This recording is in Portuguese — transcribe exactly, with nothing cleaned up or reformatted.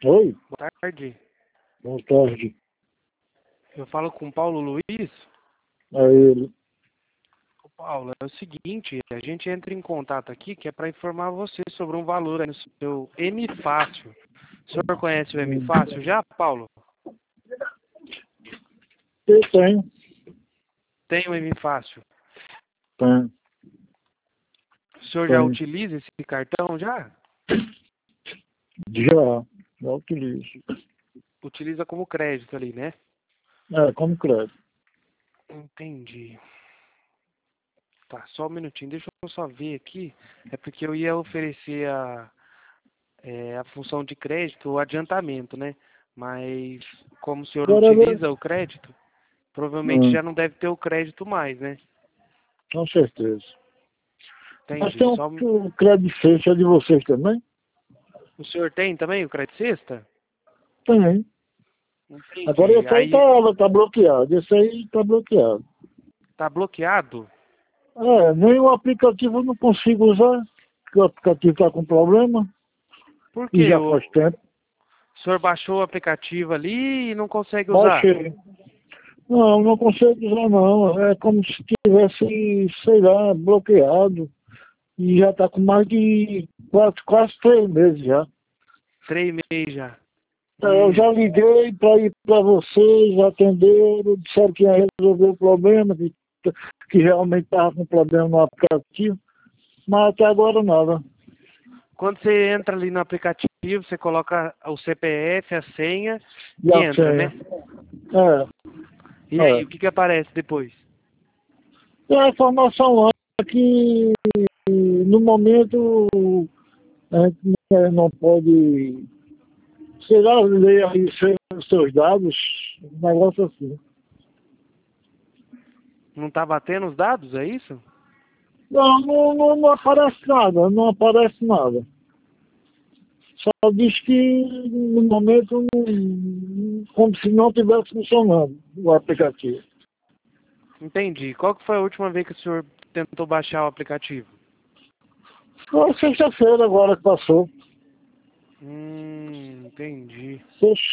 Oi, Boa tarde. boa tarde. Eu falo com o Paulo Luiz. É ele. Ô, Paulo, é o seguinte, a gente entra em contato aqui que é para informar você sobre um valor aí no seu M Fácil. O senhor conhece o M Hum. Fácil já, Paulo? Eu tenho, Tem o M Fácil. tenho, O senhor já tenho. utiliza esse cartão já? Já, já utilizo. Utiliza como crédito ali, né? É, como crédito. Entendi. Tá, só um minutinho, deixa eu só ver aqui. É porque eu ia oferecer a, é, a função de crédito, o adiantamento, né? Mas como o senhor Agora, utiliza o crédito, provavelmente hum, já não deve ter o crédito mais, né? com certeza. Mas Entendi. tem um, Só... um, o crédito fecho é de vocês também? O senhor tem também o crédito sexta? Tem. Agora Entendi. esse aí tá, Aí tá bloqueado. Esse aí tá bloqueado. tá bloqueado? É, nem o aplicativo eu não consigo usar, porque o aplicativo tá com problema Por e quê? já O, faz tempo. o senhor baixou o aplicativo ali e não consegue usar? Baixei. Não, não consigo usar não. É como se tivesse, sei lá, bloqueado. E já está com mais de quase, quase três meses já. Três meses já. É, eu Hum, já liguei para ir para vocês, atenderam, disseram que ia resolver o problema, que, que realmente estava com problema no aplicativo, mas até agora nada. Quando você entra ali no aplicativo, você coloca o C P F, a senha E e a entra, senha? né? É, E aí, é. o que que aparece depois? Tem a informação lá que no momento a gente não não pode, sei lá, ler aí os seus dados, um negócio assim. Não tá batendo os dados, é isso? Não, não, não, não aparece nada, não aparece nada. Só diz que no momento não, como se não estivesse funcionando o aplicativo. Entendi. Qual que foi a última vez que o senhor tentou baixar o aplicativo? Foi sexta-feira agora que passou. Hum, entendi. Sexta